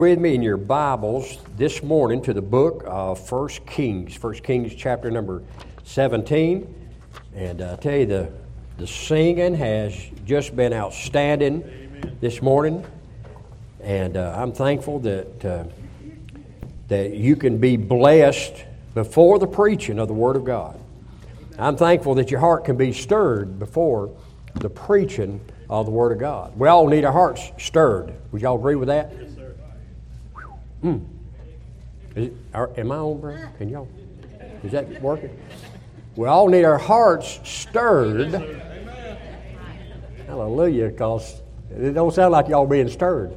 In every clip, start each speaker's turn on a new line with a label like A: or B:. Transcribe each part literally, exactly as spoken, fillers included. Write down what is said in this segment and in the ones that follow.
A: With me in your Bibles this morning to the book of First Kings, First Kings chapter number seventeen. And I tell you, the, the singing has just been outstanding Amen. This morning. And uh, I'm thankful that, uh, that you can be blessed before the preaching of the Word of God. I'm thankful that your heart can be stirred before the preaching of the Word of God. We all need our hearts stirred. Would y'all agree with that? Mm. Is it, are, am I on, bro? Can y'all? Is that working? We all need our hearts stirred. Hallelujah, because it don't sound like y'all being stirred.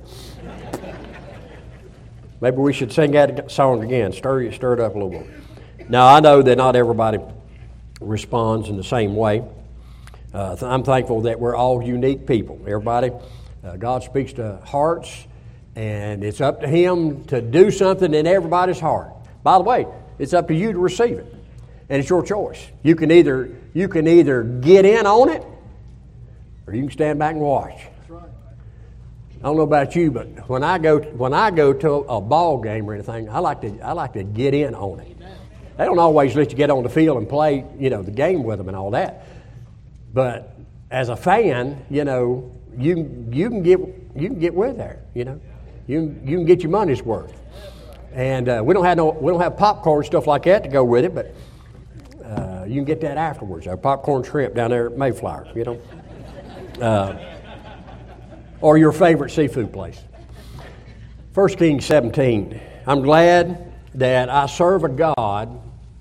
A: Maybe we should sing that song again. Stir you, stir it up a little more. Now I know that not everybody responds in the same way. Uh, I'm thankful that we're all unique people. Everybody, uh, God speaks to hearts. And it's up to Him to do something in everybody's heart. By the way, it's up to you to receive it. And it's your choice. You can either you can either get in on it, or you can stand back and watch. That's right. I don't know about you, but when I go when I go to a ball game or anything, I like to I like to get in on it. They don't always let you get on the field and play, you know, the game with them and all that. But as a fan, you know, you you can get you can get with there, you know. You you can get your money's worth, and uh, we don't have no we don't have popcorn and stuff like that to go with it, but uh, you can get that afterwards. Our popcorn shrimp down there at Mayflower, you know, uh, or your favorite seafood place. First Kings seventeen. I'm glad that I serve a God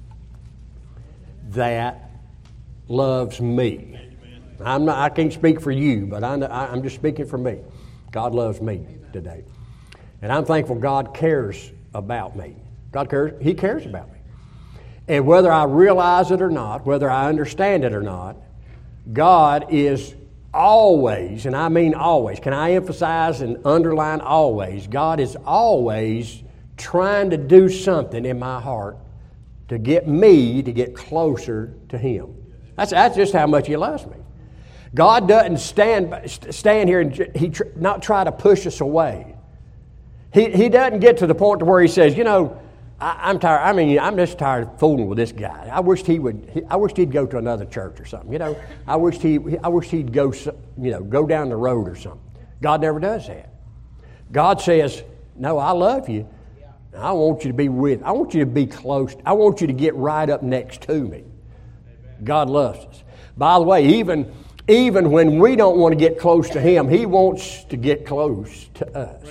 A: that loves me. I'm not. I can't speak for you, but I, I'm just speaking for me. God loves me today. And I'm thankful God cares about me. God cares, He cares about me. And whether I realize it or not, whether I understand it or not, God is always, and I mean always, can I emphasize and underline always, God is always trying to do something in my heart to get me to get closer to Him. That's, that's just how much He loves me. God doesn't stand stand here and He tr- not try to push us away. He he doesn't get to the point to where He says, you know, I, I'm tired. I mean, I'm just tired of fooling with this guy. I wished he would. He, I wished he'd go to another church or something. You know, I wished he. I wished he'd go. You know, go down the road or something. God never does that. God says, no, I love you. I want you to be with. I want you to be close. I want you to get right up next to me. God loves us. By the way, even. Even when we don't want to get close to Him, He wants to get close to us.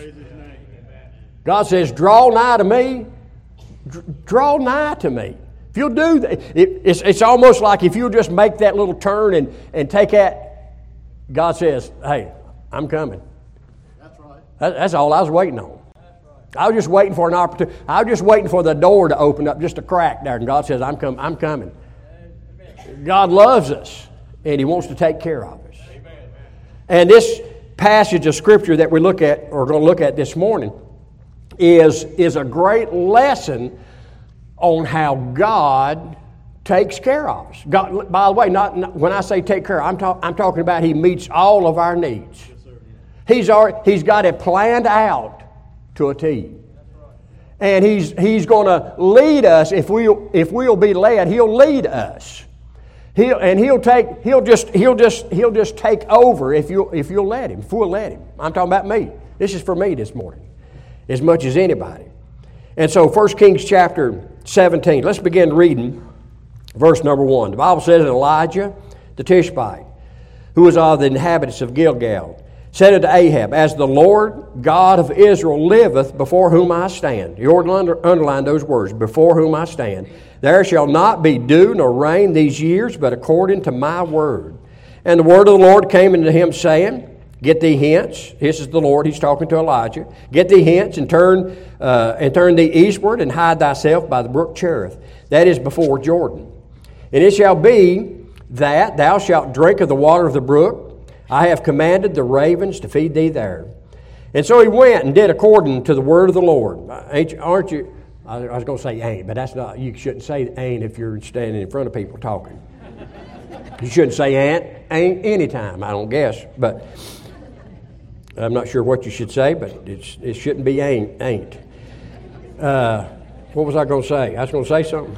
A: God says, draw nigh to me. Draw nigh to me. If you'll do that, it, it's, it's almost like if you'll just make that little turn and, and take that, God says, hey, I'm coming. That's right. That, that's all I was waiting on. I was just waiting for an opportunity. I was just waiting for the door to open up, just a crack there. And God says, I'm, com- I'm coming. God loves us. And He wants to take care of us. Amen. And this passage of Scripture that we look at, or going to look at this morning, is, is a great lesson on how God takes care of us. God, by the way, not, not when I say take care, I'm, talk, I'm talking about He meets all of our needs. Yes, sir. He's already, He's got it planned out to a T. And He's He's going to lead us. If we if we'll be led, He'll lead us. He'll, and he'll take he'll just he'll just he'll just take over if you if you'll let him, if we'll let him. I'm talking about me. This is for me this morning, as much as anybody. And so First Kings chapter seventeen, let's begin reading verse number one. The Bible says that Elijah the Tishbite, who was of the inhabitants of Gilgal, said unto Ahab, as the Lord God of Israel liveth, before whom I stand. You ought to under, underline those words, before whom I stand. There shall not be dew nor rain these years, but according to my word. And the word of the Lord came unto him, saying, get thee hence. This is the Lord, He's talking to Elijah. Get thee hence, and turn uh, and turn thee eastward, and hide thyself by the brook Cherith, that is before Jordan. And it shall be that thou shalt drink of the water of the brook. I have commanded the ravens to feed thee there. And so he went and did according to the word of the Lord. Ain't you, aren't you? I was going to say ain't, but that's not. You shouldn't say ain't if you're standing in front of people talking. You shouldn't say ain't, ain't anytime, I don't guess. But I'm not sure what you should say, but it's, it shouldn't be ain't. ain't. Uh, what was I going to say? I was going to say something.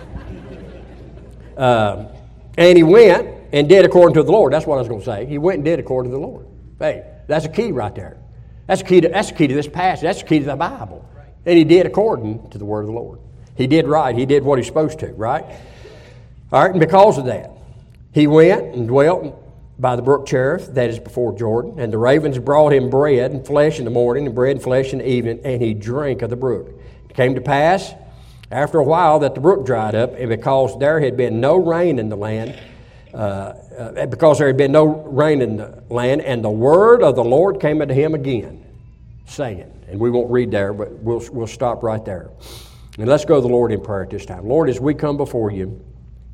A: Uh, and he went and did according to the Lord. That's what I was going to say. He went and did according to the Lord. Hey, that's a key right there. That's the key to, that's the key to this passage. That's the key to the Bible. And he did according to the word of the Lord. He did right. He did what he's supposed to, right? All right, and because of that, he went and dwelt by the brook Cherith, that is before Jordan, and the ravens brought him bread and flesh in the morning, and bread and flesh in the evening, and he drank of the brook. It came to pass, after a while, that the brook dried up, and because there had been no rain in the land, uh, uh, because there had been no rain in the land, and the word of the Lord came unto him again, saying, and we won't read there, but we'll we'll stop right there. And let's go to the Lord in prayer at this time. Lord, as we come before you,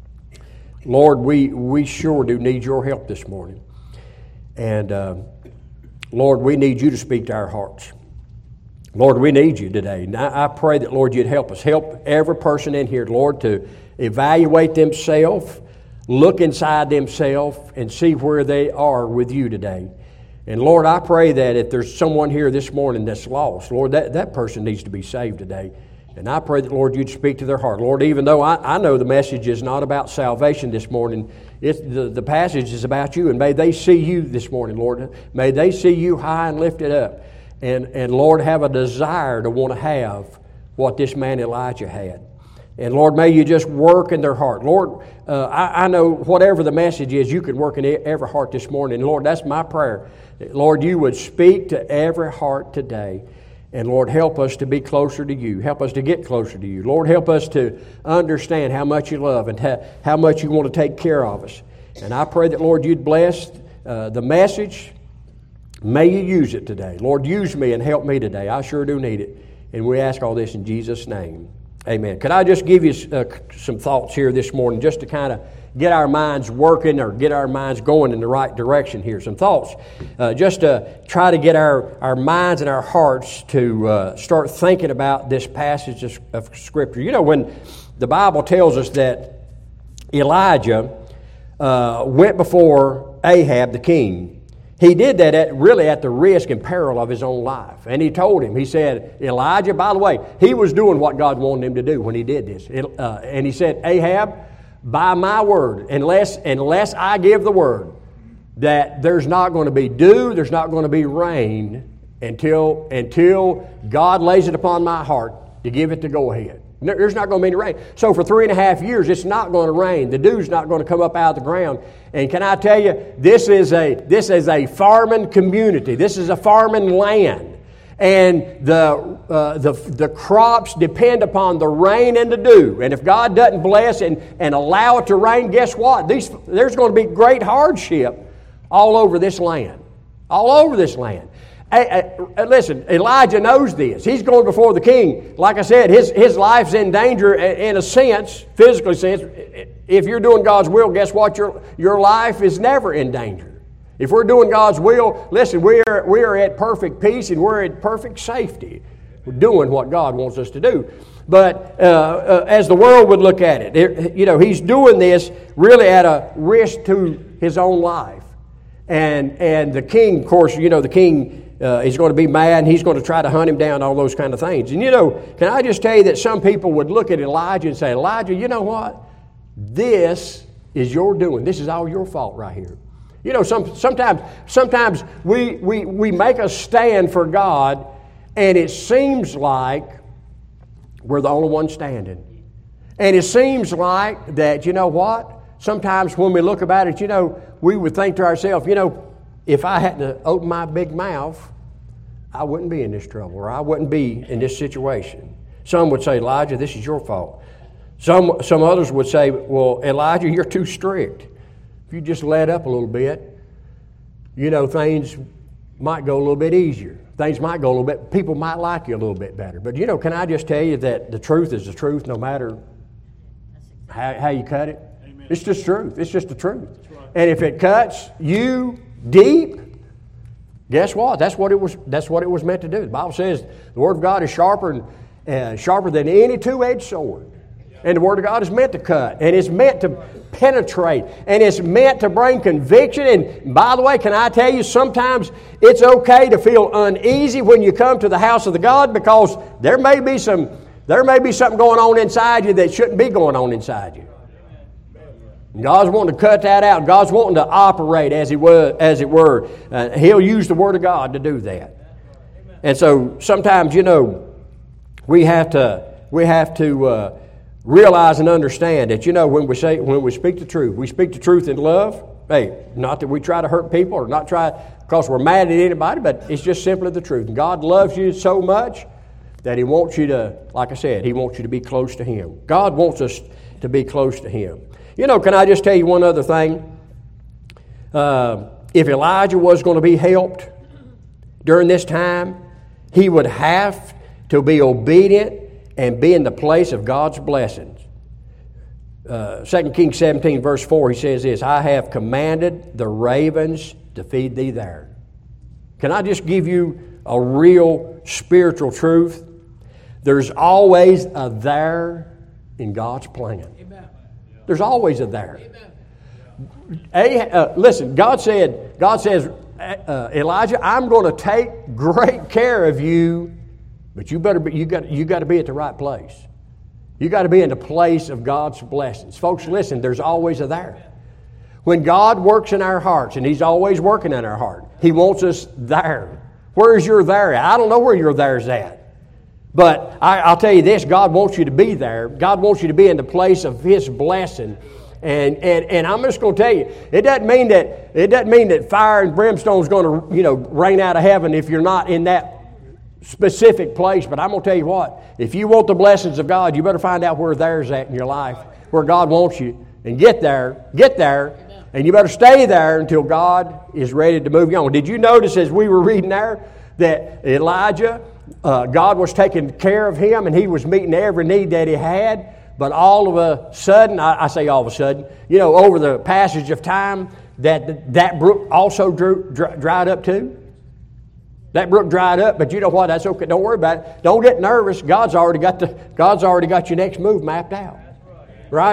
A: Lord, we, we sure do need your help this morning. And, uh, Lord, we need you to speak to our hearts. Lord, we need you today. And I, I pray that, Lord, you'd help us. Help every person in here, Lord, to evaluate themselves, look inside themselves, and see where they are with you today. And, Lord, I pray that if there's someone here this morning that's lost, Lord, that, that person needs to be saved today. And I pray that, Lord, you'd speak to their heart. Lord, even though I, I know the message is not about salvation this morning, it's, the, the passage is about you. And may they see you this morning, Lord. May they see you high and lifted up. And, and Lord, have a desire to want to have what this man Elijah had. And, Lord, may you just work in their heart. Lord, uh, I, I know whatever the message is, you can work in every heart this morning. And, Lord, that's my prayer. Lord, you would speak to every heart today. And, Lord, help us to be closer to you. Help us to get closer to you. Lord, help us to understand how much you love and how, how much you want to take care of us. And I pray that, Lord, you'd bless uh, the message. May you use it today. Lord, use me and help me today. I sure do need it. And we ask all this in Jesus' name. Amen. Could I just give you uh, some thoughts here this morning just to kind of get our minds working or get our minds going in the right direction here. Some thoughts uh, just to try to get our, our minds and our hearts to uh, start thinking about this passage of, of Scripture. You know, when the Bible tells us that Elijah uh, went before Ahab the king, he did that at, really at the risk and peril of his own life. And he told him, he said, Elijah, by the way, he was doing what God wanted him to do when he did this. Uh, and he said, Ahab, by my word, unless unless I give the word that there's not going to be dew, there's not going to be rain until until God lays it upon my heart to give it the go ahead. There's not going to be any rain. So for three and a half years, it's not going to rain. The dew's not going to come up out of the ground. And can I tell you, this is a this is a farming community. This is a farming land. And the, uh, the the crops depend upon the rain and the dew. And if God doesn't bless and, and allow it to rain, guess what? These, there's going to be great hardship all over this land. All over this land. Hey, hey, listen, Elijah knows this. He's going before the king. Like I said, his, his life's in danger in a sense, physical sense. If you're doing God's will, guess what? Your, your life is never in danger. If we're doing God's will, listen, we are, we are at perfect peace and we're at perfect safety. We're doing what God wants us to do. But uh, uh, as the world would look at it, it, you know, he's doing this really at a risk to his own life. And and the king, of course, you know, the king, uh, he's going to be mad and he's going to try to hunt him down, all those kind of things. And, you know, can I just tell you that some people would look at Elijah and say, Elijah, you know what? This is your doing. This is all your fault right here. You know, some, sometimes sometimes we, we, we make a stand for God, and it seems like we're the only one standing. And it seems like that, you know what? Sometimes when we look about it, you know, we would think to ourselves, you know, if I hadn't to open my big mouth, I wouldn't be in this trouble, or I wouldn't be in this situation. Some would say, Elijah, this is your fault. Some, some others would say, well, Elijah, you're too strict. If you just let up a little bit, you know, things might go a little bit easier. Things might go a little bit, people might like you a little bit better. But, you know, can I just tell you that the truth is the truth no matter how, how you cut it? Amen. It's just truth. It's just the truth. Right. And if it cuts you deep, guess what? That's what it was, that's what it was meant to do. The Bible says the Word of God is sharper, and, uh, sharper than any two-edged sword. Yeah. And the Word of God is meant to cut, and it's meant to penetrate, and it's meant to bring conviction. And by the way, can I tell you, sometimes it's okay to feel uneasy when you come to the house of the God, because there may be some, there may be something going on inside you that shouldn't be going on inside you. God's wanting to cut that out. God's wanting to operate as He was, as it were. Uh, He'll use the Word of God to do that. And so sometimes, you know, we have to we have to. Uh, Realize and understand that, you know, when we say when we speak the truth, we speak the truth in love. Hey, not that we try to hurt people or not try because we're mad at anybody, but it's just simply the truth. And God loves you so much that He wants you to, like I said, He wants you to be close to Him. God wants us to be close to Him. You know, can I just tell you one other thing? Uh, if Elijah was going to be helped during this time, he would have to be obedient and be in the place of God's blessings. Uh, Second Kings seventeen, verse four, he says this, I have commanded the ravens to feed thee there. Can I just give you a real spiritual truth? There's always a there in God's plan. Amen. There's always a there. A, uh, listen, God said, God says, uh, Elijah, I'm going to take great care of you. But you better be, you got you got to be at the right place. You got to be in the place of God's blessings. Folks, listen, there's always a there. When God works in our hearts, and He's always working in our heart, He wants us there. Where's your there at? I don't know where your there's at. But I, I'll tell you this, God wants you to be there. God wants you to be in the place of His blessing. And and and I'm just going to tell you, it doesn't mean that it doesn't mean that fire and brimstone is going to, you know, rain out of heaven if you're not in that specific place. But I'm going to tell you what, if you want the blessings of God, you better find out where there's at in your life, where God wants you, and get there, get there, and you better stay there until God is ready to move you on. Did you notice as we were reading there that Elijah, uh, God was taking care of him and He was meeting every need that he had, but all of a sudden, I, I say all of a sudden, you know, over the passage of time, that that brook also drew, dry, dried up too? That brook dried up, but you know what? That's okay. Don't worry about it. Don't get nervous. God's already got the God's already got your next move mapped out. Right?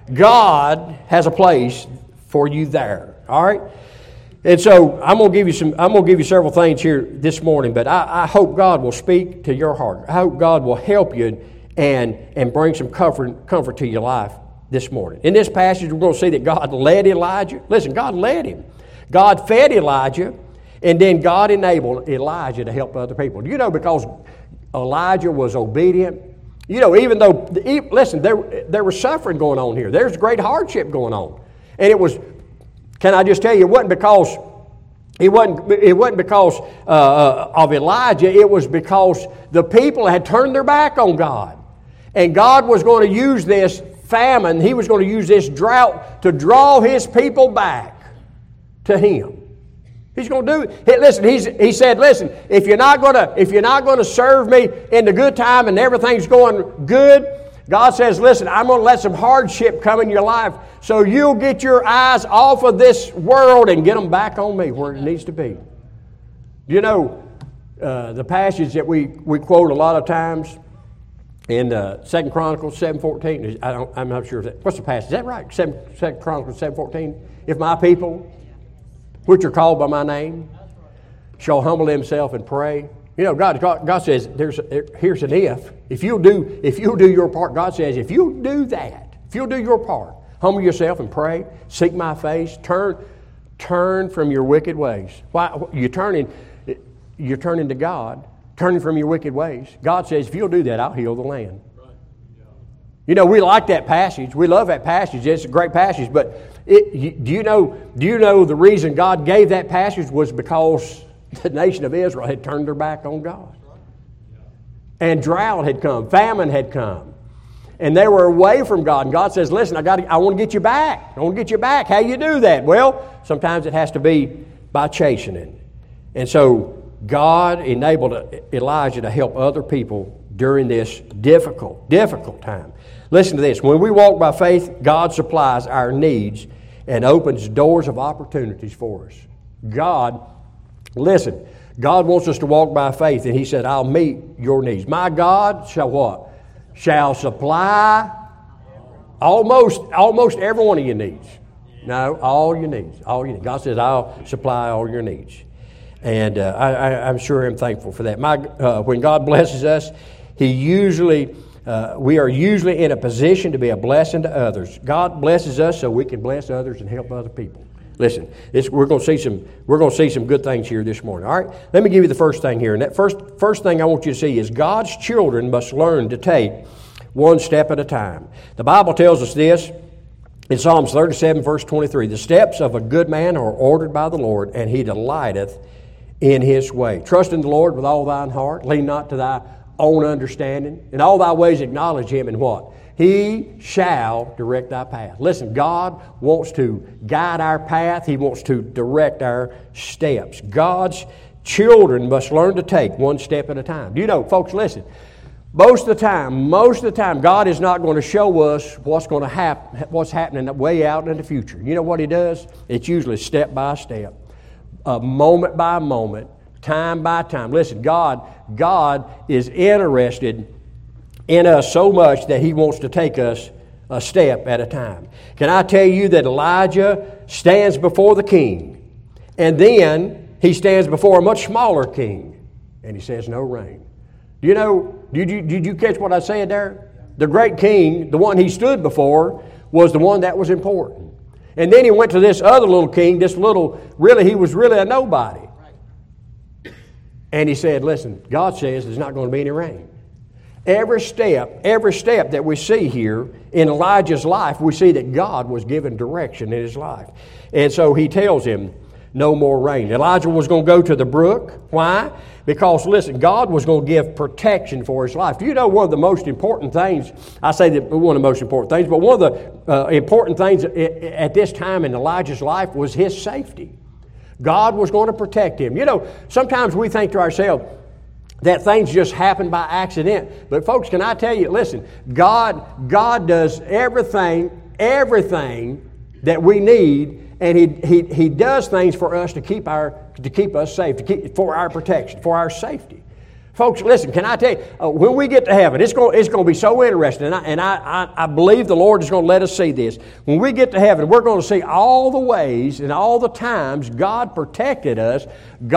A: God has a place for you there. All right? And so I'm gonna give you some I'm gonna give you several things here this morning, but I, I hope God will speak to your heart. I hope God will help you and, and bring some comfort comfort to your life this morning. In this passage, we're going to see that God led Elijah. Listen, God led him. God fed Elijah. And then God enabled Elijah to help other people. You know, because Elijah was obedient. You know, even though, listen, there, there was suffering going on here. There's great hardship going on. And it was, can I just tell you, it wasn't because, it wasn't, it wasn't because uh, of Elijah. It was because the people had turned their back on God. And God was going to use this famine, He was going to use this drought to draw His people back to Him. He's going to do it. Hey, listen, he's, he said, listen, if you're not going to if you're not going to serve me in the good time and everything's going good, God says, listen, I'm going to let some hardship come in your life so you'll get your eyes off of this world and get them back on me where it needs to be. You know, uh, the passage that we, we quote a lot of times in uh, Second Chronicles seven fourteen. I don't, I'm not sure if that, what's the passage? Is that right? Second Chronicles seven fourteen. If my people, which are called by my name, shall humble themselves and pray. You know, God, God, God says, "There's here's an if. If you'll do, if you'll do your part, God says, if you'll do that, if you'll do your part, humble yourself and pray, seek my face, turn, turn from your wicked ways. Why you're turning? You're turning to God, turning from your wicked ways. God says, if you'll do that, I'll heal the land. You know, we like that passage. We love that passage. It's a great passage, but It, do you know? Do you know the reason God gave that passage was because the nation of Israel had turned their back on God, and drought had come, famine had come, and they were away from God. And God says, "Listen, I got. I want to get you back. I want to get you back. How you do that? Well, sometimes it has to be by chastening." And so God enabled Elijah to help other people during this difficult, difficult time. Listen to this. When we walk by faith, God supplies our needs and opens doors of opportunities for us. God, listen, God wants us to walk by faith, and He said, I'll meet your needs. My God shall what? Shall supply Almost, almost every one of your needs. No, all your needs. All your needs. God says, I'll supply all your needs. And uh, I, I, I'm sure I'm thankful for that. My, uh, when God blesses us, He usually, uh, we are usually in a position to be a blessing to others. God blesses us so we can bless others and help other people. Listen, this, we're going to see some. We're going to see some good things here this morning. All right, let me give you the first thing here, and that first first thing I want you to see is God's children must learn to take one step at a time. The Bible tells us this in Psalms thirty-seven, verse twenty-three: "The steps of a good man are ordered by the Lord, and he delighteth in his way. Trust in the Lord with all thine heart; lean not to thy own understanding. In all thy ways acknowledge Him, and what? He shall direct thy path." Listen, God wants to guide our path. He wants to direct our steps. God's children must learn to take one step at a time. Do you know, folks, listen, most of the time, most of the time, God is not going to show us what's going to happen, what's happening way out in the future. You know what He does? It's usually step by step, uh, moment by moment, time by time. Listen, God, God is interested in us so much that He wants to take us a step at a time. Can I tell you that Elijah stands before the king, and then he stands before a much smaller king, and he says, "No rain." Do you know, did you, did you catch what I said there? The great king, the one he stood before, was the one that was important. And then he went to this other little king, this little, really, he was really a nobody. And he said, "Listen, God says there's not going to be any rain." Every step, every step that we see here in Elijah's life, we see that God was given direction in his life. And so he tells him, no more rain. Elijah was going to go to the brook. Why? Because, listen, God was going to give protection for his life. Do you know one of the most important things, I say that one of the most important things, but one of the uh, important things at this time in Elijah's life was his safety. God was going to protect him. You know, sometimes we think to ourselves, that things just happen by accident. But folks, can I tell you, listen, God, God does everything, everything that we need, and He He He does things for us to keep our to keep us safe, to keep for our protection, for our safety. Folks, listen, can I tell you, uh, when we get to heaven, it's going, it's going to be so interesting, and, I, and I, I, I believe the Lord is going to let us see this. When we get to heaven, we're going to see all the ways and all the times God protected us,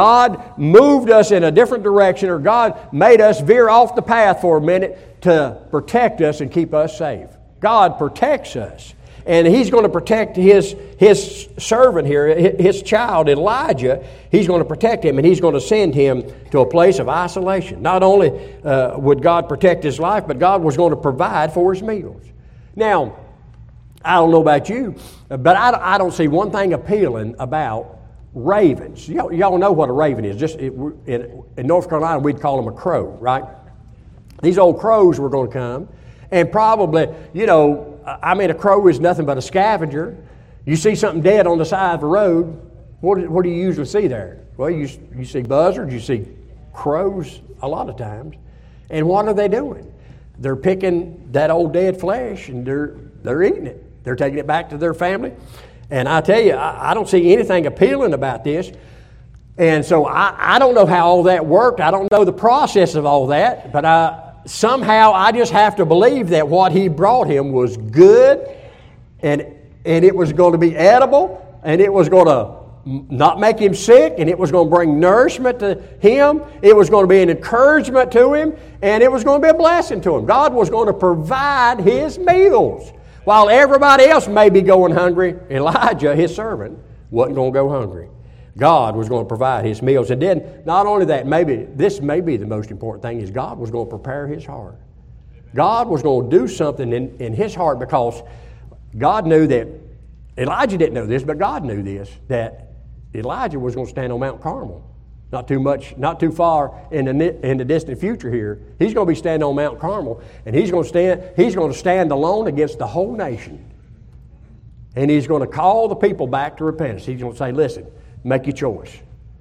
A: God moved us in a different direction, or God made us veer off the path for a minute to protect us and keep us safe. God protects us. And He's going to protect His, his servant here, His child, Elijah. He's going to protect him, and He's going to send him to a place of isolation. Not only uh, would God protect his life, but God was going to provide for his meals. Now, I don't know about you, but I, I don't see one thing appealing about ravens. Y'all, y'all know what a raven is. Just it, in, in North Carolina, we'd call them a crow, right? These old crows were going to come, and probably, you know, I mean, a crow is nothing but a scavenger. You see something dead on the side of the road, what, what do you usually see there? Well, you, you see buzzards, you see crows a lot of times. And what are they doing? They're picking that old dead flesh, and they're, they're eating it. They're taking it back to their family. And I tell you, I, I don't see anything appealing about this. And so I, I don't know how all that worked. I don't know the process of all that, but I... Somehow I just have to believe that what He brought him was good, and and it was going to be edible, and it was going to not make him sick, and it was going to bring nourishment to him. It was going to be an encouragement to him, and it was going to be a blessing to him. God was going to provide his meals. While everybody else may be going hungry, Elijah, his servant, wasn't going to go hungry. God was going to provide his meals. And then, not only that, maybe this may be the most important thing, is God was going to prepare his heart. God was going to do something in, in his heart, because God knew that, Elijah didn't know this, but God knew this, that Elijah was going to stand on Mount Carmel. Not too much, not too far in the, in the distant future here. He's going to be standing on Mount Carmel, and he's going to stand, he's going to stand alone against the whole nation. And he's going to call the people back to repentance. He's going to say, listen, make your choice.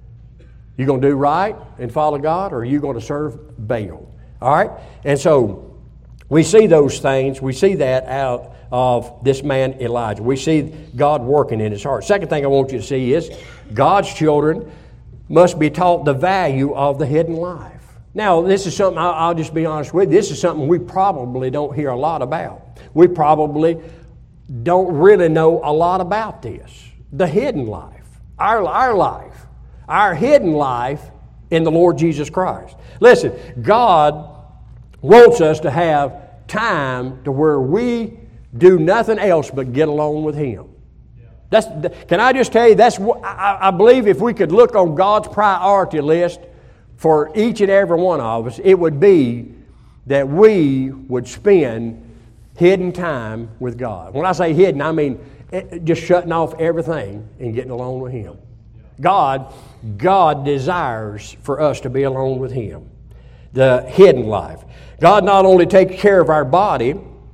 A: You going to do right and follow God, or are you going to serve Baal? All right? And so we see those things. We see that out of this man Elijah. We see God working in his heart. Second thing I want you to see is God's children must be taught the value of the hidden life. Now, this is something, I'll, I'll just be honest with you, this is something we probably don't hear a lot about. We probably don't really know a lot about this. The hidden life, our, our life, our hidden life in the Lord Jesus Christ. Listen, God wants us to have time to where we do nothing else but get along with Him. That's, can I just tell you, that's what, I, I believe if we could look on God's priority list for each and every one of us, it would be that we would spend hidden time with God. When I say hidden, I mean just shutting off everything and getting alone with Him. God, God desires for us to be alone with Him. The hidden life. God not only takes care of our body,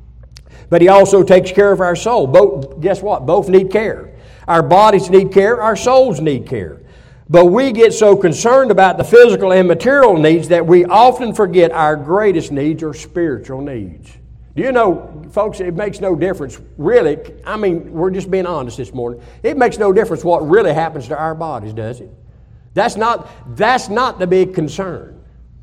A: but He also takes care of our soul. Both, guess what? Both need care. Our bodies need care, our souls need care. But we get so concerned about the physical and material needs that we often forget our greatest needs are spiritual needs. Do you know, folks, it makes no difference, really. I mean, we're just being honest this morning. It makes no difference what really happens to our bodies, does it? That's not, that's not the big concern.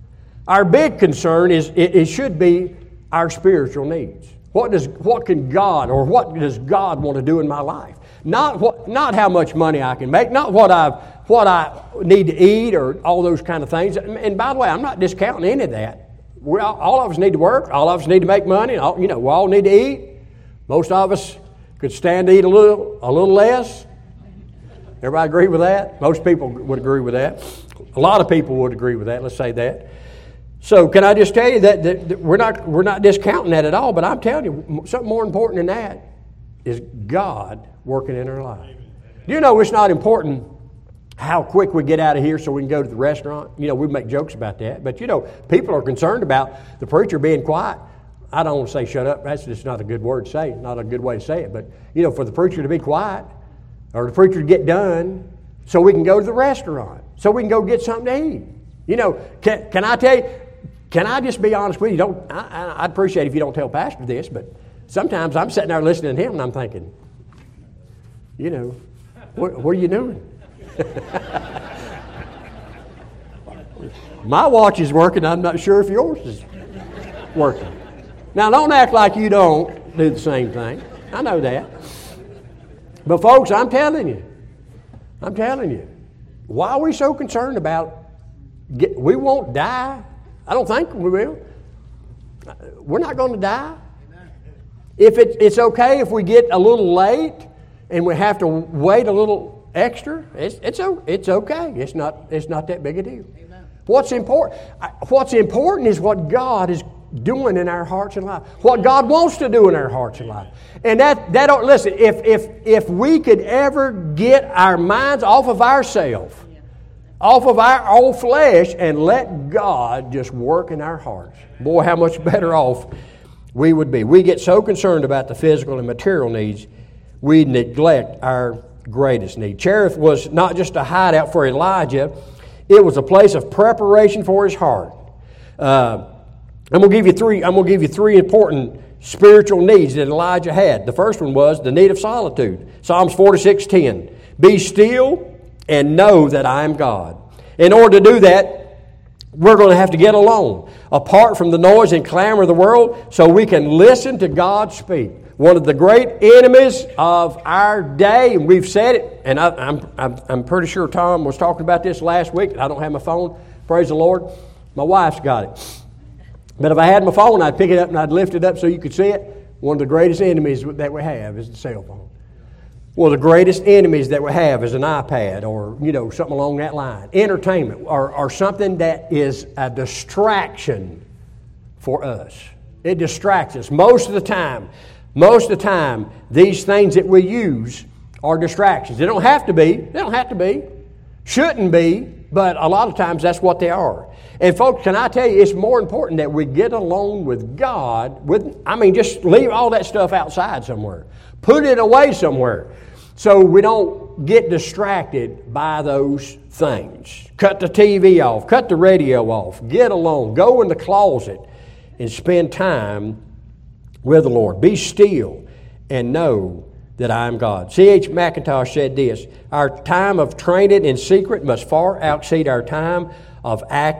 A: Our big concern is, it, it should be our spiritual needs. What does, what can God, or what does God want to do in my life? Not what, not how much money I can make, not what I, what I need to eat, or all those kind of things. And by the way, I'm not discounting any of that. We all, all of us need to work. All of us need to make money. All, you know, we all need to eat. Most of us could stand to eat a little, a little less. Everybody agree with that? Most people would agree with that. A lot of people would agree with that. Let's say that. So, can I just tell you that, that, that we're not we're not discounting that at all? But I'm telling you, something more important than that is God working in our life. Do you know it's not important how quick we get out of here so we can go to the restaurant? You know, we make jokes about that. But, you know, people are concerned about the preacher being quiet. I don't want to say shut up. That's just not a good word to say, not a good way to say it. But, you know, for the preacher to be quiet or the preacher to get done so we can go to the restaurant, so we can go get something to eat. You know, can, can I tell you, can I just be honest with you? Don't I, I'd appreciate if you don't tell Pastor this, but sometimes I'm sitting there listening to him and I'm thinking, you know, what, what are you doing? My watch is working. I'm not sure if yours is working. Now, don't act like you don't do the same thing. I know that. But, folks, I'm telling you, I'm telling you, why are we so concerned about, get, we won't die? I don't think we will. We're not going to die. If it, it's okay if we get a little late and we have to wait a little extra, it's it's it's okay. It's not it's not that big a deal. Amen. What's important? What's important is what God is doing in our hearts and lives. What God wants to do in our hearts and lives. And that that don't listen. If if if we could ever get our minds off of ourselves, off of our old flesh, and let God just work in our hearts, boy, how much better off we would be. We get so concerned about the physical and material needs, we neglect our greatest need. Cherith was not just a hideout for Elijah, it was a place of preparation for his heart. Uh, I'm gonna give you three. I'm gonna give you three important spiritual needs that Elijah had. The first one was the need of solitude. Psalms forty-six ten. Be still and know that I am God. In order to do that, we're going to have to get alone, apart from the noise and clamor of the world, so we can listen to God speak. One of the great enemies of our day, and we've said it, and I, I'm, I'm I'm pretty sure Tom was talking about this last week. I don't have my phone. Praise the Lord. My wife's got it. But if I had my phone, I'd pick it up and I'd lift it up so you could see it. One of the greatest enemies that we have is the cell phone. One of the greatest enemies that we have is an iPad or, you know, something along that line. Entertainment or, or something that is a distraction for us. It distracts us. Most of the time, most of the time, these things that we use are distractions. They don't have to be. They don't have to be. Shouldn't be, but a lot of times that's what they are. And folks, can I tell you, it's more important that we get alone with God. With, I mean, just leave all that stuff outside somewhere. Put it away somewhere so we don't get distracted by those things. Cut the T V off. Cut the radio off. Get alone. Go in the closet and spend time with the Lord. Be still and know that I am God. C H McIntosh said this, our time of training in secret must far exceed our time of acting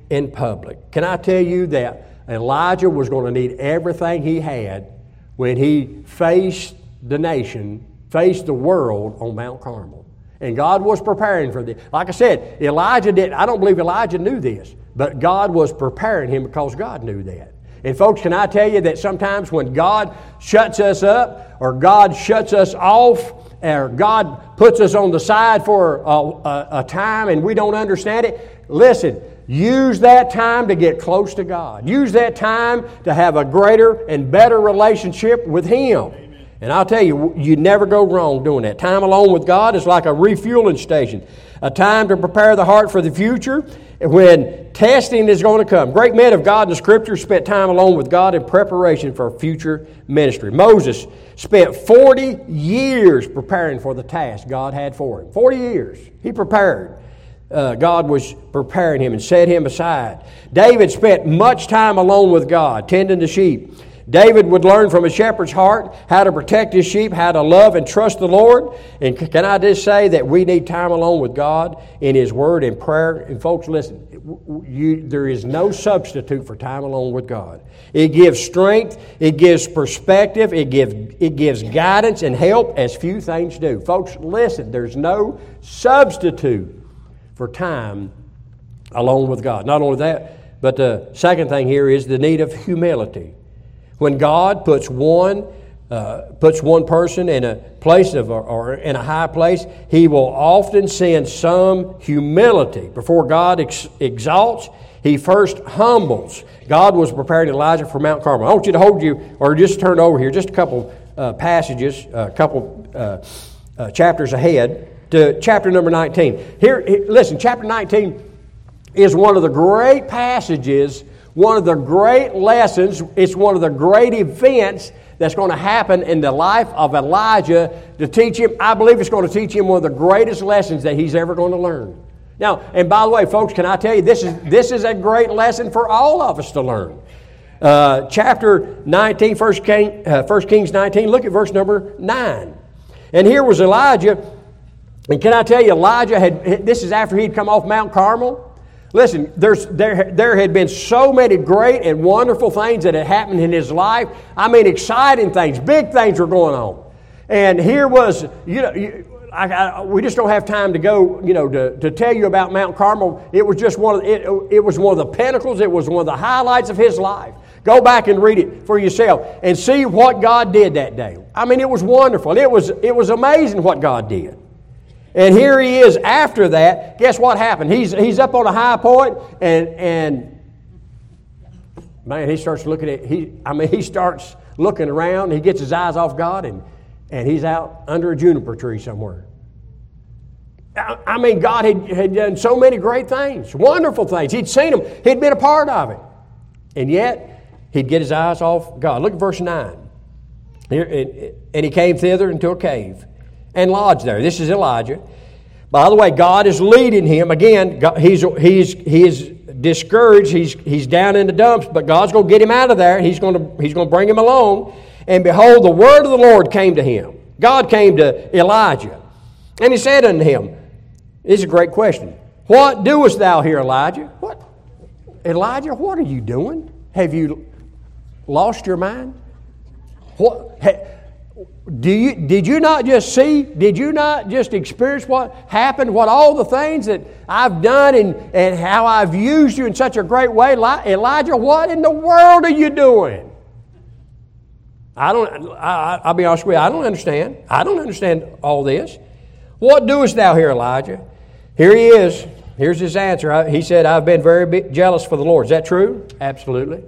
A: in public. Can I tell you that Elijah was going to need everything he had when he faced the nation, faced the world on Mount Carmel. And God was preparing for this. Like I said, Elijah didn't, I don't believe Elijah knew this, but God was preparing him because God knew that. And folks, can I tell you that sometimes when God shuts us up, or God shuts us off, or God puts us on the side for a, a, a time and we don't understand it, listen, use that time to get close to God. Use that time to have a greater and better relationship with Him. And I'll tell you, you never go wrong doing that. Time alone with God is like a refueling station, a time to prepare the heart for the future when testing is going to come. Great men of God in the Scripture spent time alone with God in preparation for future ministry. Moses spent forty years preparing for the task God had for him. forty years. He prepared. Uh, God was preparing him and set him aside. David spent much time alone with God, tending the sheep. David would learn from a shepherd's heart how to protect his sheep, how to love and trust the Lord. And can I just say that we need time alone with God in His Word and prayer. And folks, listen, you, there is no substitute for time alone with God. It gives strength, it gives perspective, it gives, it gives guidance and help as few things do. Folks, listen, there's no substitute for time alone with God. Not only that, but the second thing here is the need of humility. When God puts one uh, puts one person in a place of or in a high place, He will often send some humility. Before God ex- exalts, He first humbles. God was preparing Elijah for Mount Carmel. I want you to hold you, or just turn over here, just a couple uh, passages, a couple uh, uh, chapters ahead to chapter number nineteen. Here, listen, chapter nineteen is one of the great passages. One of the great lessons, it's one of the great events that's going to happen in the life of Elijah to teach him. I believe it's going to teach him one of the greatest lessons that he's ever going to learn. Now, and by the way, folks, can I tell you, this is this is a great lesson for all of us to learn. Uh, chapter nineteen, First King, uh, First Kings nineteen, look at verse number nine. And here was Elijah, and can I tell you, Elijah had, this is after he'd come off Mount Carmel. Listen, there's, there, there had been so many great and wonderful things that had happened in his life. I mean, exciting things, big things were going on. And here was, you know, you, I, I, we just don't have time to go, you know, to, to tell you about Mount Carmel. It was just one of it, it was one of the pinnacles. It was one of the highlights of his life. Go back and read it for yourself and see what God did that day. I mean, it was wonderful. It was it was amazing what God did. And here he is after that. Guess what happened? He's he's up on a high point, and and man, he starts looking at he. I mean, he starts looking around. He gets his eyes off God, and and he's out under a juniper tree somewhere. I, I mean, God had, had done so many great things, wonderful things. He'd seen them. He'd been a part of it, and yet he'd get his eyes off God. Look at verse nine. Here, and, and he came thither into a cave and lodged there. This is Elijah. By the way, God is leading him. Again, God, he's he's he's discouraged. He's he's down in the dumps, but God's going to get him out of there. He's going to he's going to bring him along. And behold, the word of the Lord came to him. God came to Elijah, and He said unto him, "This is a great question. What doest thou here, Elijah?" What, Elijah? What are you doing? Have you lost your mind? What? Hey, Do you, did you not just see, did you not just experience what happened, what all the things that I've done and, and how I've used you in such a great way? Elijah, what in the world are you doing? I don't, I, I'll be honest with you, I don't understand. I don't understand all this. What doest thou here, Elijah? Here he is. Here's his answer. He said, I've been very jealous for the Lord. Is that true? Absolutely.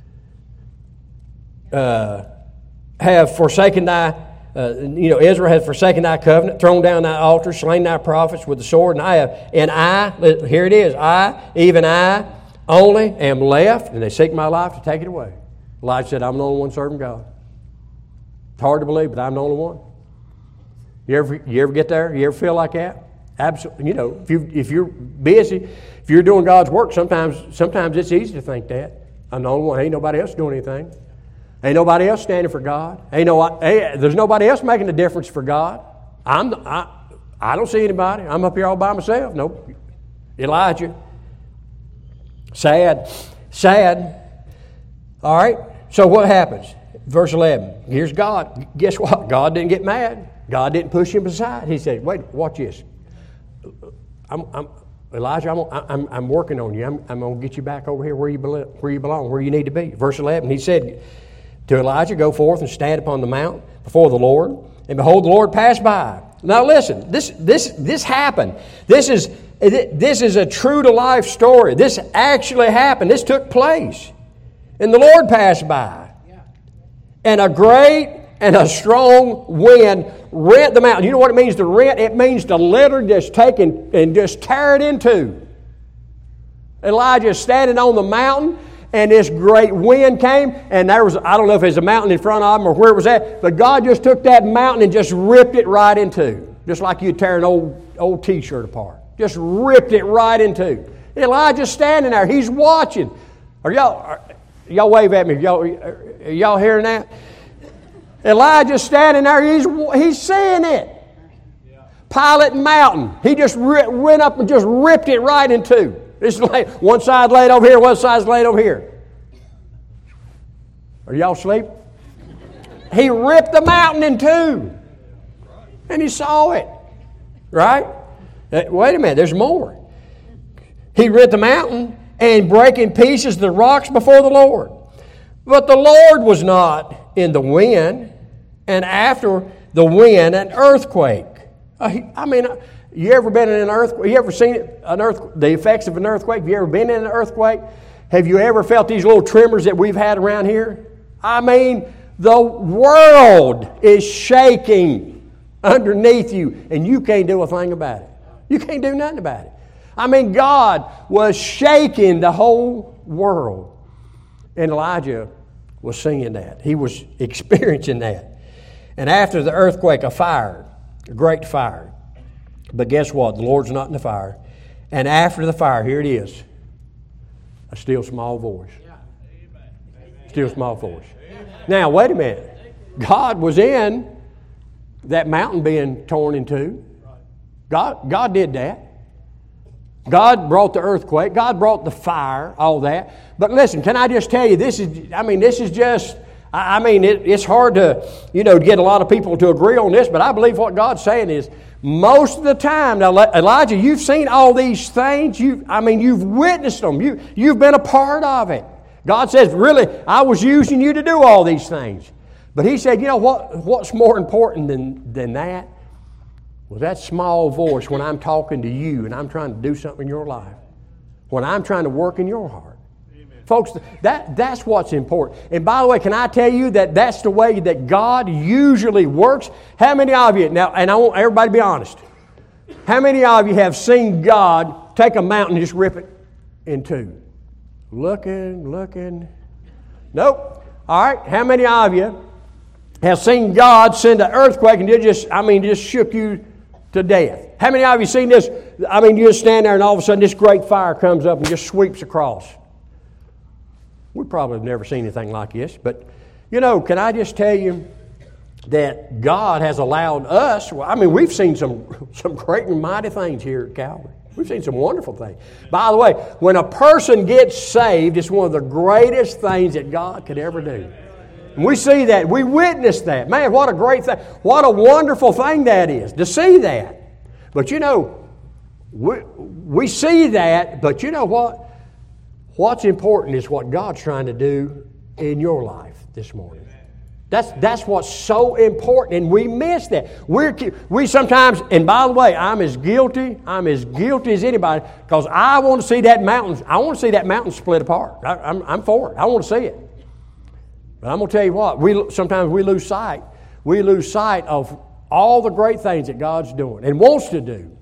A: Uh, have forsaken thy Uh, you know, Israel has forsaken thy covenant, thrown down thy altar, slain thy prophets with the sword, and I have, and I, here it is, I, even I, only am left, and they seek my life to take it away. Elijah said, I'm the only one serving God. It's hard to believe, but I'm the only one. You ever, you ever get there? You ever feel like that? Absolutely. You know, if you if you're busy, if you're doing God's work, sometimes sometimes it's easy to think that I'm the only one. Ain't nobody else doing anything. Ain't nobody else standing for God. Ain't no, hey, there's nobody else making a difference for God. I'm, the, I, I don't see anybody. I'm up here all by myself. Nope. Elijah. Sad. Sad. All right. So what happens? Verse eleven. Here's God. Guess what? God didn't get mad. God didn't push him aside. He said, wait, watch this. I'm, I'm, Elijah, I'm, I'm, I'm working on you. I'm, I'm going to get you back over here where you, belong, where you belong, where you need to be. Verse eleven, he said to Elijah, go forth and stand upon the mount before the Lord. And behold, the Lord passed by. Now listen, this, this, this happened. This is, this is a true-to-life story. This actually happened. This took place. And the Lord passed by. And a great and a strong wind rent the mountain. You know what it means to rent? It means to literally just take and, and just tear it in two. Elijah is standing on the mountain, and this great wind came, and there was, I don't know if there's a mountain in front of him or where it was at, but God just took that mountain and just ripped it right in two. Just like you'd tear an old, old t-shirt apart. Just ripped it right in two. Elijah's standing there. He's watching. Are y'all, are, y'all wave at me. Y'all, are y'all hearing that? Elijah's standing there, he's, he's seeing it. Yeah. Pilot Mountain. He just ri- went up and just ripped it right in two. It's laid, one side laid over here, one side's laid over here. Are y'all asleep? He ripped the mountain in two. And he saw it. Right? Uh, wait a minute, there's more. He ripped the mountain and break in pieces the rocks before the Lord. But the Lord was not in the wind, and after the wind, an earthquake. I mean, you ever been in an earthquake? You ever seen it, an earth, the effects of an earthquake? Have you ever been in an earthquake? Have you ever felt these little tremors that we've had around here? I mean, the world is shaking underneath you, and you can't do a thing about it. You can't do nothing about it. I mean, God was shaking the whole world. And Elijah was seeing that. He was experiencing that. And after the earthquake, a fire, a great fire. But guess what? The Lord's not in the fire. And after the fire, here it is, a still small voice. Still small voice. Now, wait a minute. God was in that mountain being torn in two. God, God did that. God brought the earthquake. God brought the fire, all that. But listen, can I just tell you, this is, I mean, this is just, I mean, it, it's hard to, you know, get a lot of people to agree on this, but I believe what God's saying is, most of the time, now Elijah, you've seen all these things. You, I mean, you've witnessed them. You, you've been a part of it. God says, really, I was using you to do all these things. But he said, you know what? What's more important than, than that? Well, that small voice when I'm talking to you and I'm trying to do something in your life. When I'm trying to work in your heart. Amen. Folks, that, that's what's important. And by the way, can I tell you that that's the way that God usually works? How many of you, now, and I want everybody to be honest. How many of you have seen God take a mountain and just rip it in two? Looking, looking. Nope. All right. How many of you have seen God send an earthquake and it just, I mean, just shook you to death? How many of you seen this? I mean, you just stand there and all of a sudden this great fire comes up and just sweeps across. We probably have never seen anything like this. But, you know, can I just tell you that God has allowed us, well, I mean, we've seen some, some great and mighty things here at Calvary. We've seen some wonderful things. By the way, when a person gets saved, it's one of the greatest things that God could ever do. And we see that. We witness that. Man, what a great thing. What a wonderful thing that is, to see that. But you know, we, we see that, but you know what? What's important is what God's trying to do in your life this morning. That's, that's what's so important, and we miss that. We're, we sometimes, and by the way, I'm as guilty, I'm as guilty as anybody, because I want to see that mountain, I want to see that mountain split apart. I, I'm, I'm for it. I want to see it. But I'm going to tell you what, we sometimes we lose sight. We lose sight of all the great things that God's doing and wants to do.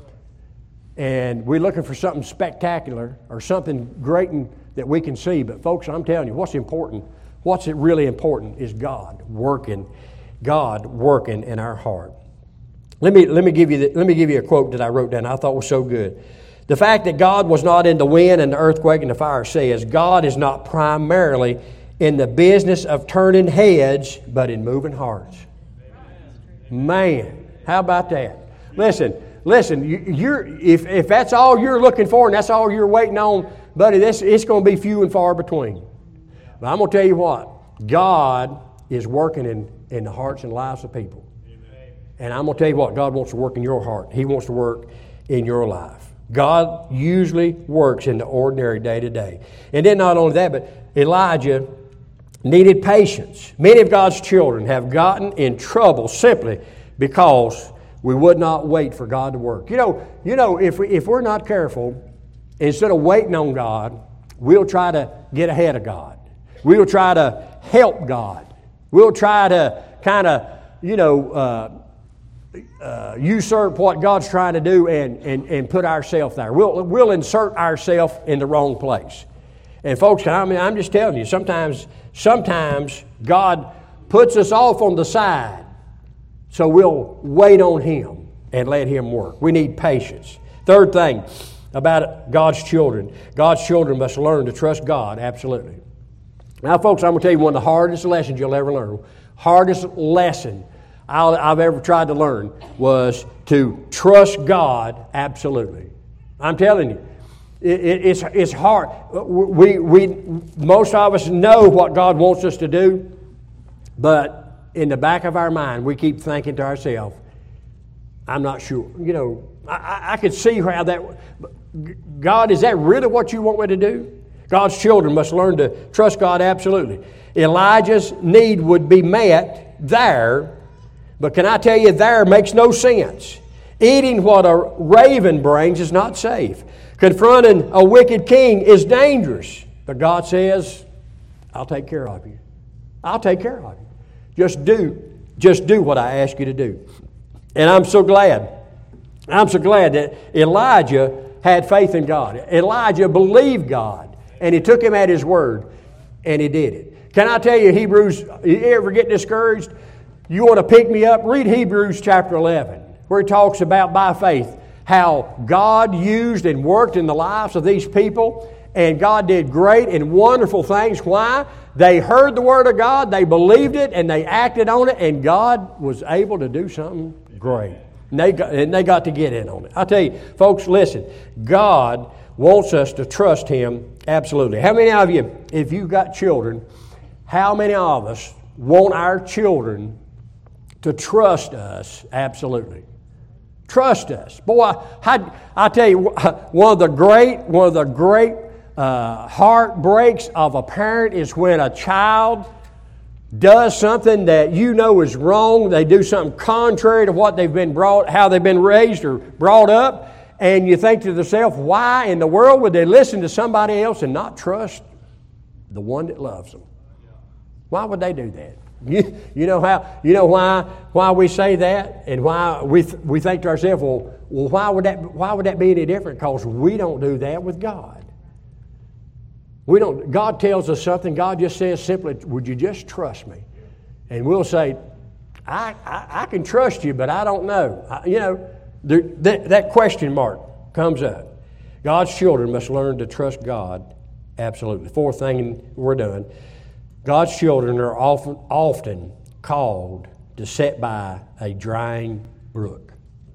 A: And we're looking for something spectacular or something great and, that we can see. But folks, I'm telling you, what's important, what's really important is God working, God working in our heart. Let me let me give you the, let me give you a quote that I wrote down. I thought was so good. The fact that God was not in the wind and the earthquake and the fire says God is not primarily in the business of turning heads, but in moving hearts. Man, how about that? Listen, listen. You, you're if if that's all you're looking for and that's all you're waiting on, buddy, this, it's going to be few and far between. But I'm going to tell you what, God is working in, in the hearts and lives of people. Amen. And I'm going to tell you what, God wants to work in your heart. He wants to work in your life. God usually works in the ordinary day to day. And then not only that, but Elijah needed patience. Many of God's children have gotten in trouble simply because we would not wait for God to work. You know, you know, if we, if we're not careful, instead of waiting on God, we'll try to get ahead of God. We'll try to help God. We'll try to kind of, you know, uh, uh, usurp what God's trying to do and, and, and put ourselves there. We'll, we'll insert ourselves in the wrong place. And folks, I mean, I'm just telling you, sometimes, sometimes God puts us off on the side. So we'll wait on Him and let Him work. We need patience. Third thing about God's children. God's children must learn to trust God, absolutely. Now, folks, I'm going to tell you one of the hardest lessons you'll ever learn. Hardest lesson I'll, I've ever tried to learn was to trust God, absolutely. I'm telling you, it, it, it's, it's hard. We, we, most of us know what God wants us to do, but in the back of our mind, we keep thinking to ourselves, I'm not sure. You know, I, I could see how that, God, is that really what you want me to do? God's children must learn to trust God absolutely. Elijah's need would be met there, but can I tell you, there makes no sense. Eating what a raven brings is not safe. Confronting a wicked king is dangerous. But God says, I'll take care of you. I'll take care of you. Just do, just do what I ask you to do. And I'm so glad, I'm so glad that Elijah had faith in God. Elijah believed God, and he took him at his word, and he did it. Can I tell you, Hebrews, you ever get discouraged? You want to pick me up? Read Hebrews chapter eleven, where he talks about, by faith, how God used and worked in the lives of these people, and God did great and wonderful things. Why? They heard the Word of God, they believed it, and they acted on it, and God was able to do something great. And they got, and they got to get in on it. I tell you, folks, listen, God wants us to trust Him absolutely. How many of you, if you've got children, how many of us want our children to trust us absolutely? Trust us. Boy, I, I tell you, one of the great, one of the great Uh, heartbreaks of a parent is when a child does something that you know is wrong. They do something contrary to what they've been brought, how they've been raised or brought up, and you think to yourself, why in the world would they listen to somebody else and not trust the one that loves them? Why would they do that? You, you know how? You know why? Why we say that, and why we th- we think to ourselves, well, well, why would that? Why would that be any different? Because we don't do that with God. We don't. God tells us something. God just says simply, "Would you just trust me?" And we'll say, "I I, I can trust you, but I don't know." I, you know, there, that that question mark comes up. God's children must learn to trust God absolutely. Fourth thing, and we're done. God's children are often often called to sit by a drying brook.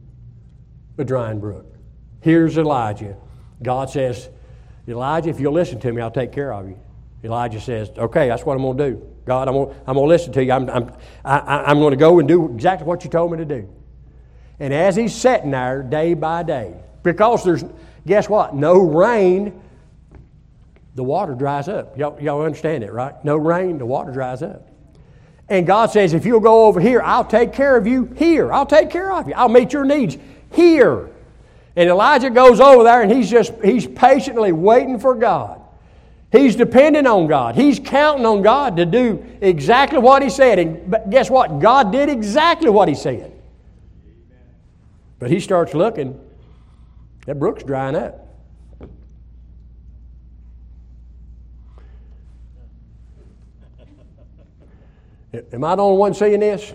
A: A drying brook. Here's Elijah. God says, Elijah, if you'll listen to me, I'll take care of you. Elijah says, okay, that's what I'm going to do. God, I'm going I'm to listen to you. I'm, I'm, I, I'm going to go and do exactly what you told me to do. And as he's sitting there day by day, because there's, guess what? No rain, the water dries up. Y'all, y'all understand it, right? No rain, the water dries up. And God says, if you'll go over here, I'll take care of you here. I'll take care of you. I'll meet your needs here. And Elijah goes over there and he's just, he's patiently waiting for God. He's depending on God. He's counting on God to do exactly what He said. And but guess what? God did exactly what He said. But he starts looking. That brook's drying up. Am I the only one seeing this?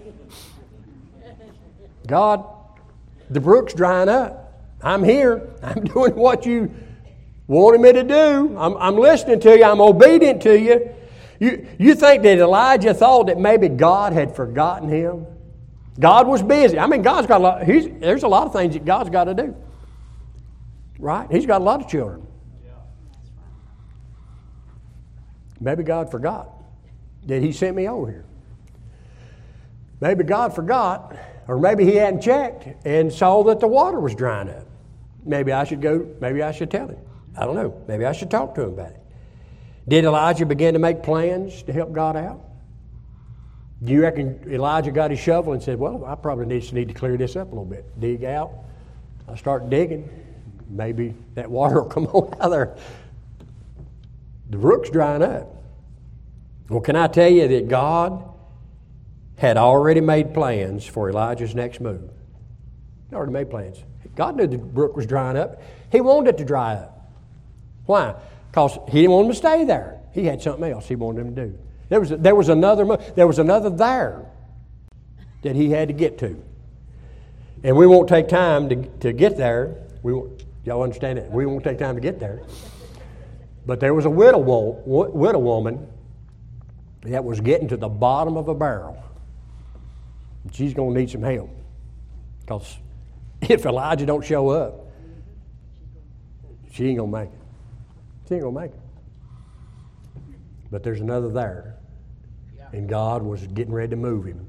A: God, the brook's drying up. I'm here. I'm doing what you wanted me to do. I'm, I'm listening to you. I'm obedient to you. You. You think that Elijah thought that maybe God had forgotten him? God was busy. I mean, God's got a lot. He's, there's a lot of things that God's got to do. Right? He's got a lot of children. Maybe God forgot that he sent me over here. Maybe God forgot, or maybe he hadn't checked and saw that the water was drying up. Maybe I should go, maybe I should tell him. I don't know. Maybe I should talk to him about it. Did Elijah begin to make plans to help God out? Do you reckon Elijah got his shovel and said, well, I probably need to, need to clear this up a little bit. Dig out. I start digging. Maybe that water will come on out of there. The brook's drying up. Well, can I tell you that God had already made plans for Elijah's next move? He already made plans. God knew the brook was drying up. He wanted it to dry up. Why? Because he didn't want him to stay there. He had something else he wanted him to do. There was there was another there was another there that he had to get to, and we won't take time to to get there. We won't, y'all understand it? We won't take time to get there. But there was a widow widow woman that was getting to the bottom of a barrel. She's going to need some help, because if Elijah don't show up, she ain't going to make it. She ain't going to make it. But there's another there. And God was getting ready to move him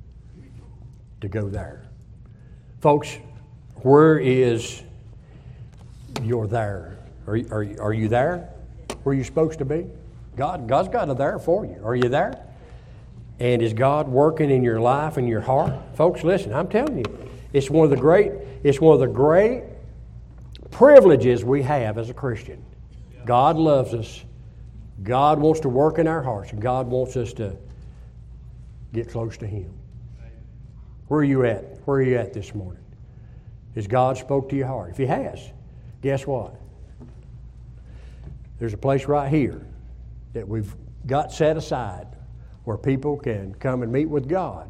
A: to go there. Folks, where is your there? Are you, are you, are you there where you're supposed to be? God, God's got a there for you. Are you there? And is God working in your life and your heart? Folks, listen, I'm telling you, it's one of the great, it's one of the great privileges we have as a Christian. God loves us. God wants to work in our hearts. God wants us to get close to him. Where are you at? Where are you at this morning? Has God spoke to your heart? If he has, guess what? There's a place right here that we've got set aside where people can come and meet with God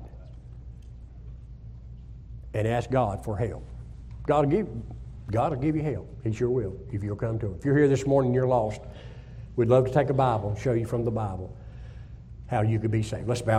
A: and ask God for help. God will give, God will give you help. He sure will, if you'll come to him. If you're here this morning and you're lost, we'd love to take a Bible and show you from the Bible how you could be saved. Let's bow.